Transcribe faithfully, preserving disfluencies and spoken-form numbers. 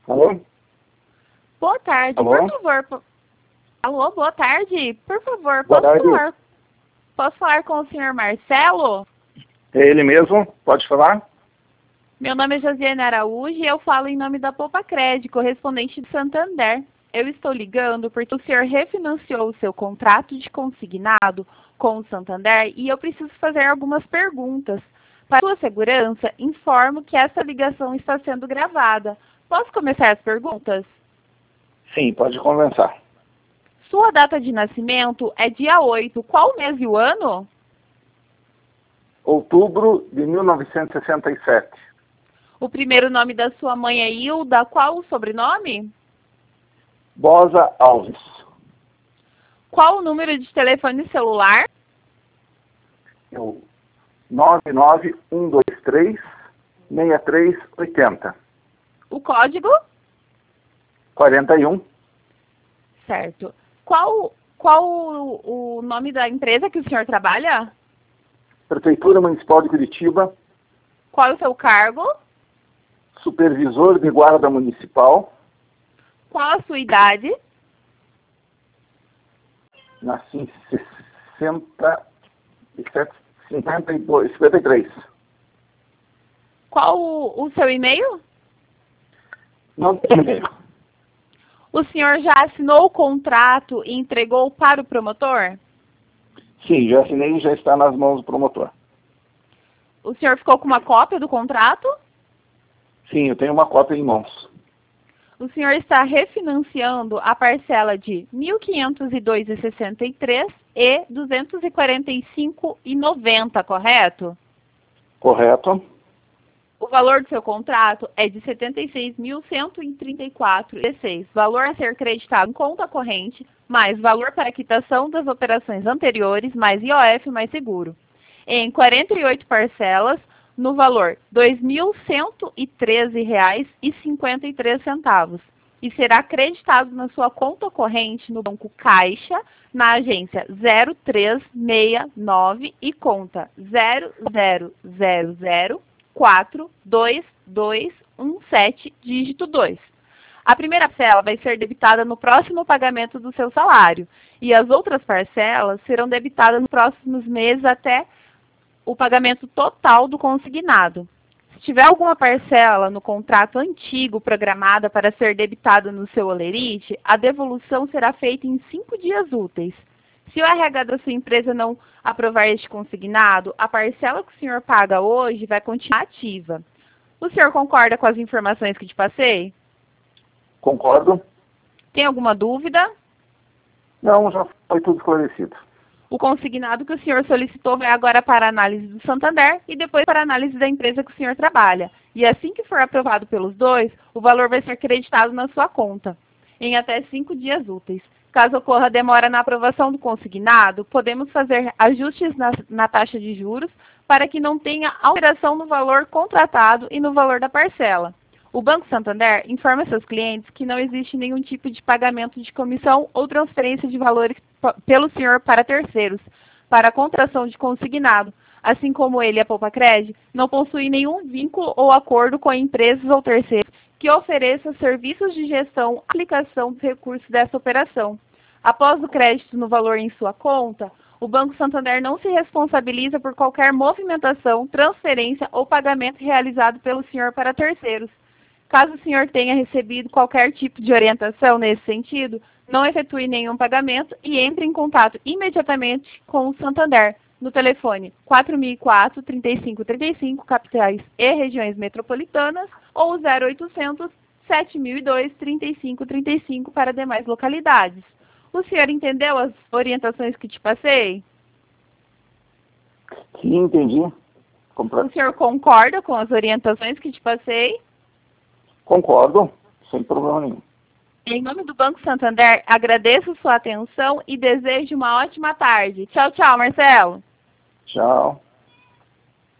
Alô? Boa tarde, Alô? por favor. po- Alô, boa tarde. Por favor, Boa posso tarde. falar, posso falar com o senhor Marcelo? É ele mesmo? Pode falar? Meu nome é Josiane Araújo e eu falo em nome da Poupa Crédito, correspondente de Santander. Eu estou ligando porque o senhor refinanciou o seu contrato de consignado com o Santander e eu preciso fazer algumas perguntas. Para sua segurança, informo que essa ligação está sendo gravada. Posso começar as perguntas? Sim, pode conversar. Sua data de nascimento é dia oito. Qual mês e o ano? Outubro de mil novecentos e sessenta e sete. O primeiro nome da sua mãe é Hilda. Qual o sobrenome? Bosa Alves. Qual o número de telefone celular? É o nove nove um dois três seis três oito zero. O código? quarenta e um. Certo. Qual, qual o, o nome da empresa que o senhor trabalha? Prefeitura Municipal de Curitiba. Qual é o seu cargo? Supervisor de Guarda Municipal. Qual a sua idade? Nasci em sessenta e sete, cinquenta e dois, cinquenta e três. Qual o, o seu e-mail? Não tem e-mail. O senhor já assinou o contrato e entregou para o promotor? Sim, já assinei e já está nas mãos do promotor. O senhor ficou com uma cópia do contrato? Sim, eu tenho uma cópia em mãos. O senhor está refinanciando a parcela de mil quinhentos e dois reais e sessenta e três centavos e duzentos e quarenta e cinco reais e noventa centavos, correto? Correto? O valor do seu contrato é de setenta e seis mil cento e trinta e quatro reais e dezesseis centavos. Valor a ser creditado em conta corrente, mais valor para quitação das operações anteriores, mais I O F mais seguro. Em quarenta e oito parcelas, no valor dois mil cento e treze reais e cinquenta e três centavos. E será creditado na sua conta corrente no Banco Caixa, na agência zero três seis nove e conta zero zero zero zero quatro dois dois um sete, dígito dois. A primeira parcela vai ser debitada no próximo pagamento do seu salário e as outras parcelas serão debitadas nos próximos meses até o pagamento total do consignado. Se tiver alguma parcela no contrato antigo programada para ser debitada no seu holerite, a devolução será feita em cinco dias úteis. Se o R H da sua empresa não aprovar este consignado, a parcela que o senhor paga hoje vai continuar ativa. O senhor concorda com as informações que te passei? Concordo? Tem alguma dúvida? Não, já foi tudo esclarecido. O consignado que o senhor solicitou vai agora para a análise do Santander e depois para a análise da empresa que o senhor trabalha. E assim que for aprovado pelos dois, o valor vai ser creditado na sua conta, em até cinco dias úteis. Caso ocorra demora na aprovação do consignado, podemos fazer ajustes na, na taxa de juros para que não tenha alteração no valor contratado e no valor da parcela. O Banco Santander informa seus clientes que não existe nenhum tipo de pagamento de comissão ou transferência de valores pelo senhor para terceiros, para a contratação de consignado, assim como ele e a Poupa Crédito não possuem nenhum vínculo ou acordo com empresas ou terceiros que ofereçam serviços de gestão, aplicação dos recursos dessa operação. Após o crédito no valor em sua conta, o Banco Santander não se responsabiliza por qualquer movimentação, transferência ou pagamento realizado pelo senhor para terceiros. Caso o senhor tenha recebido qualquer tipo de orientação nesse sentido, não efetue nenhum pagamento e entre em contato imediatamente com o Santander no telefone quatro mil e quatro, trinta e cinco trinta e cinco, capitais e regiões metropolitanas, ou zero oitocentos, sete mil e dois, trinta e cinco trinta e cinco para demais localidades. O senhor entendeu as orientações que te passei? Sim, entendi. Compre- O senhor concorda com as orientações que te passei? Concordo, sem problema nenhum. Em nome do Banco Santander, agradeço sua atenção e desejo uma ótima tarde. Tchau, tchau, Marcelo. Tchau.